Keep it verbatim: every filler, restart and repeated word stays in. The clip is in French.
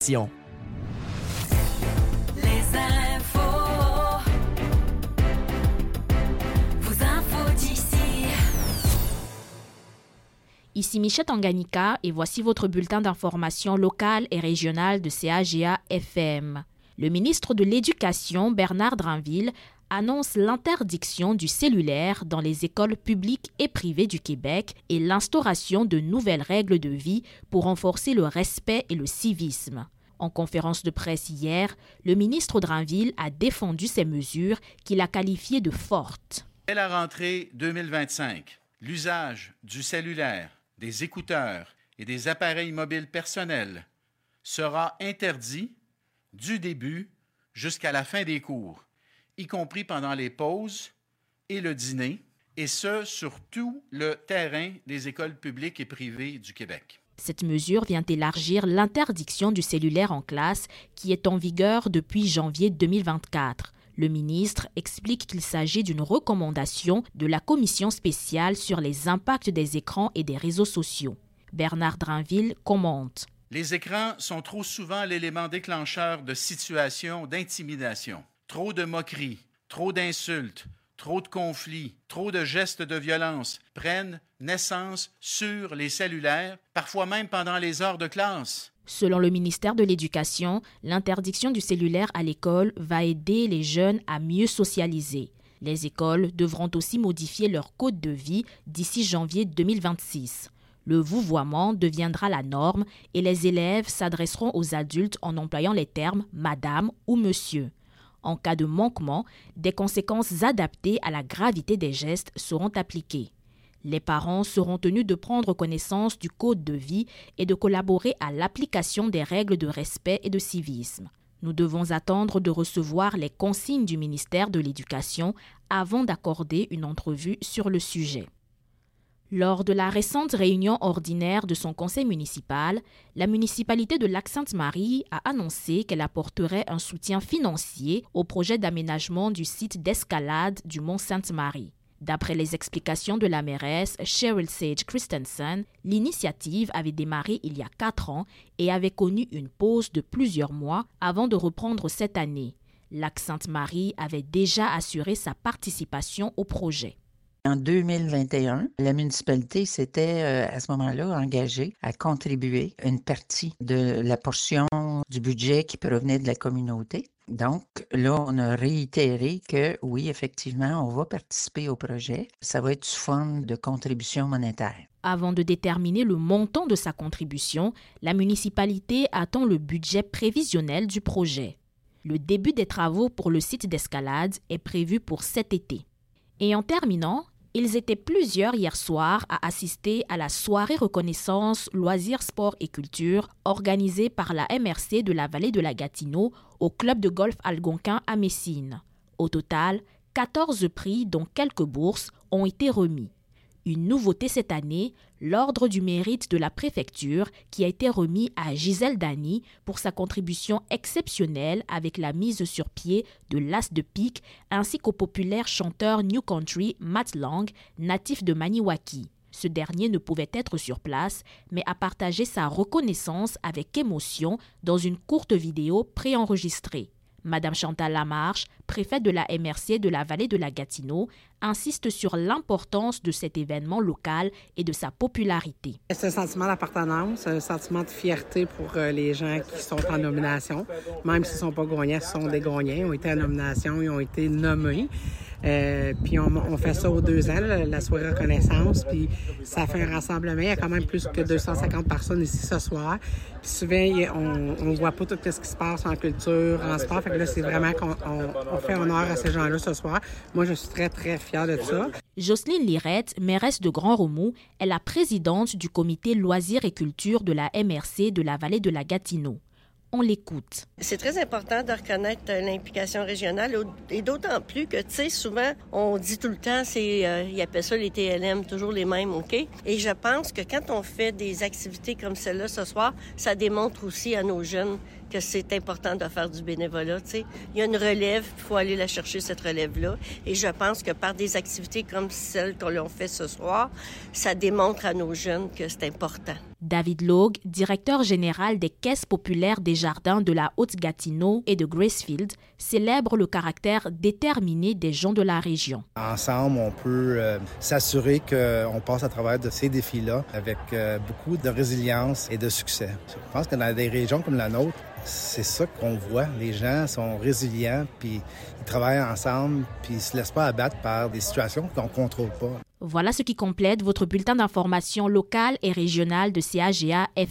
Les infos, vos infos d'ici. Ici Michette Tanganyika et voici votre bulletin d'information locale et régionale de C A G A F M. Le ministre de l'Éducation, Bernard Drinville, annonce l'interdiction du cellulaire dans les écoles publiques et privées du Québec et l'instauration de nouvelles règles de vie pour renforcer le respect et le civisme. En conférence de presse hier, le ministre Drinville a défendu ces mesures qu'il a qualifiées de fortes. Dès la rentrée deux mille vingt-cinq, l'usage du cellulaire, des écouteurs et des appareils mobiles personnels sera interdit du début jusqu'à la fin des cours, y compris pendant les pauses et le dîner, et ce, sur tout le terrain des écoles publiques et privées du Québec. Cette mesure vient élargir l'interdiction du cellulaire en classe qui est en vigueur depuis janvier deux mille vingt-quatre. Le ministre explique qu'il s'agit d'une recommandation de la Commission spéciale sur les impacts des écrans et des réseaux sociaux. Bernard Drinville commente. Les écrans sont trop souvent l'élément déclencheur de situations d'intimidation. Trop de moqueries, trop d'insultes, trop de conflits, trop de gestes de violence prennent naissance sur les cellulaires, parfois même pendant les heures de classe. Selon le ministère de l'Éducation, l'interdiction du cellulaire à l'école va aider les jeunes à mieux socialiser. Les écoles devront aussi modifier leur code de vie d'ici janvier deux mille vingt-six. Le vouvoiement deviendra la norme et les élèves s'adresseront aux adultes en employant les termes « madame » ou « monsieur ». En cas de manquement, des conséquences adaptées à la gravité des gestes seront appliquées. Les parents seront tenus de prendre connaissance du code de vie et de collaborer à l'application des règles de respect et de civisme. Nous devons attendre de recevoir les consignes du ministère de l'Éducation avant d'accorder une entrevue sur le sujet. Lors de la récente réunion ordinaire de son conseil municipal, la municipalité de Lac-Sainte-Marie a annoncé qu'elle apporterait un soutien financier au projet d'aménagement du site d'escalade du Mont Sainte-Marie. D'après les explications de la mairesse Cheryl Sage Christensen, l'initiative avait démarré il y a quatre ans et avait connu une pause de plusieurs mois avant de reprendre cette année. Lac-Sainte-Marie avait déjà assuré sa participation au projet. En deux mille vingt et un, la municipalité s'était euh, à ce moment-là engagée à contribuer une partie de la portion du budget qui provenait de la communauté. Donc là, on a réitéré que oui, effectivement, on va participer au projet. Ça va être sous forme de contribution monétaire. Avant de déterminer le montant de sa contribution, la municipalité attend le budget prévisionnel du projet. Le début des travaux pour le site d'escalade est prévu pour cet été. Et en terminant, ils étaient plusieurs hier soir à assister à la soirée reconnaissance loisirs, sport et culture organisée par la M R C de la vallée de la Gatineau au club de golf algonquin à Messine. Au total, quatorze prix dont quelques bourses ont été remis. Une nouveauté cette année, l'ordre du mérite de la préfecture qui a été remis à Gisèle Dany pour sa contribution exceptionnelle avec la mise sur pied de l'As de pique ainsi qu'au populaire chanteur New Country Matt Lang, natif de Maniwaki. Ce dernier ne pouvait être sur place, mais a partagé sa reconnaissance avec émotion dans une courte vidéo préenregistrée. Madame Chantal Lamarche, préfète de la M R C de la vallée de la Gatineau, insiste sur l'importance de cet événement local et de sa popularité. C'est un sentiment d'appartenance, un sentiment de fierté pour les gens qui sont en nomination. Même s'ils ne sont pas gagnants, ce sont des gagnants. Ils ont été en nomination, ils ont été nommés. Euh, puis on, on fait ça aux deux ans, la, la soirée reconnaissance, puis ça fait un rassemblement. Il y a quand même plus que deux cent cinquante personnes ici ce soir. Puis souvent, on on voit pas tout ce qui se passe en culture, en sport. Fait que là, c'est vraiment qu'on on, on fait honneur à ces gens-là ce soir. Moi, je suis très, très fière de ça. Jocelyne Lirette, mairesse de Grand-Remous, est la présidente du comité loisirs et culture de la M R C de la vallée de la Gatineau. On l'écoute. C'est très important de reconnaître l'implication régionale et d'autant plus que, tu sais, souvent, on dit tout le temps, c'est, euh, ils appellent ça les T L M, toujours les mêmes, OK? Et je pense que quand on fait des activités comme celle-là ce soir, ça démontre aussi à nos jeunes que c'est important de faire du bénévolat. T'sais. Il y a une relève, il faut aller la chercher, cette relève-là. Et je pense que par des activités comme celles qu'on a fait ce soir, ça démontre à nos jeunes que c'est important. David Logue, directeur général des Caisses populaires des jardins de la Haute-Gatineau et de Gracefield, célèbre le caractère déterminé des gens de la région. Ensemble, on peut euh, s'assurer qu'on passe à travers de ces défis-là avec euh, beaucoup de résilience et de succès. Je pense que dans des régions comme la nôtre, c'est ça qu'on voit. Les gens sont résilients, puis ils travaillent ensemble, puis ils ne se laissent pas abattre par des situations qu'on ne contrôle pas. Voilà ce qui complète votre bulletin d'information locale et régionale de C A G A F